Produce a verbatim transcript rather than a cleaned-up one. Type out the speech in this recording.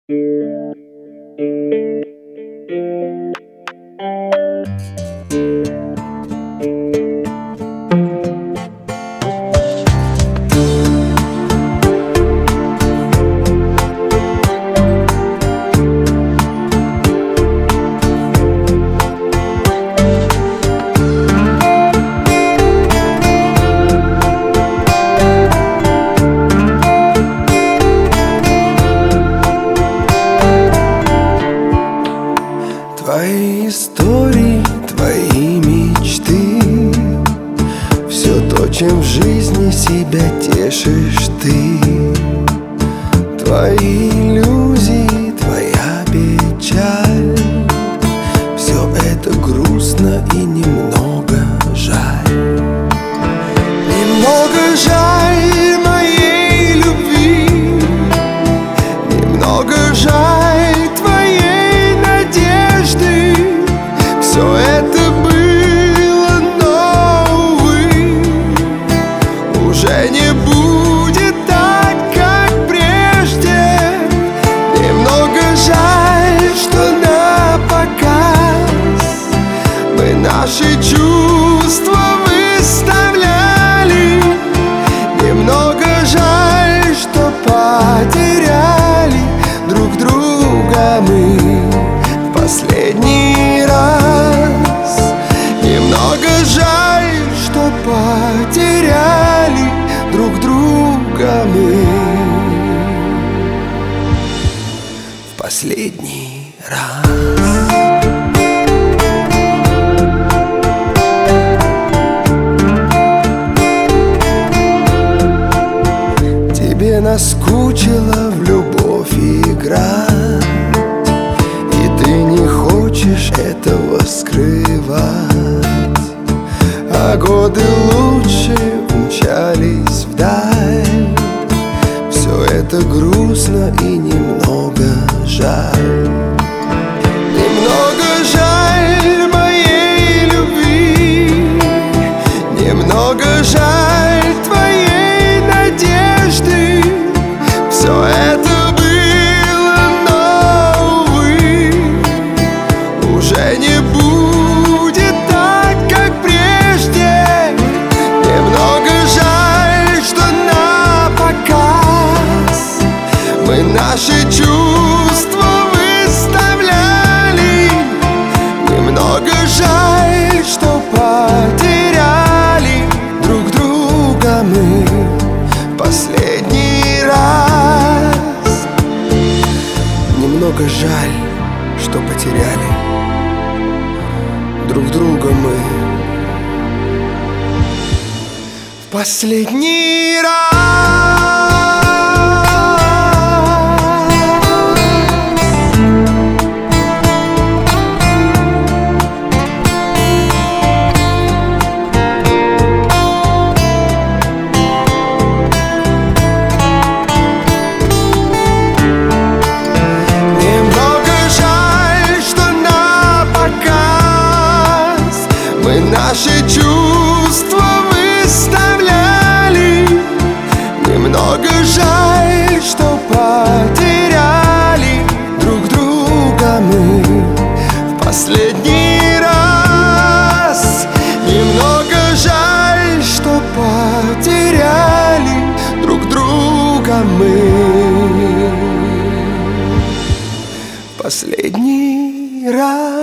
Твои истории, твои мечты, все то, чем в жизни себя тешишь ты. Твои иллюзии, твоя печаль, все это грустно и немного жаль. Немного жаль моей любви, немного жаль твоей надежды. Все это было, но, увы, уже не будет так, как прежде. Немного жаль, что на показ мы наши чувства выставляли. Немного жаль, что потеряли друг друга мы в последний раз. Немного жаль, что потеряли друг друга мы в последний раз. Тебе наскучила в любовь играть, и ты не хочешь этого скрывать. А годы лучше умчались вдаль. Все это грустно и немного жаль. Немного жаль моей любви, немного жаль твоей надежды. Все это было, но, увы, уже не будет так, как прежде. Немного жаль, что на показ мы наши чувства выставляли. Немного жаль, что потеряли друг друга мы в последний раз. Немного жаль, что потеряли друг друга мы в последний раз. Мы наши чувства выставляли. Немного жаль, что потеряли друг друга мы в последний раз. Немного жаль, что потеряли друг друга мы в последний раз.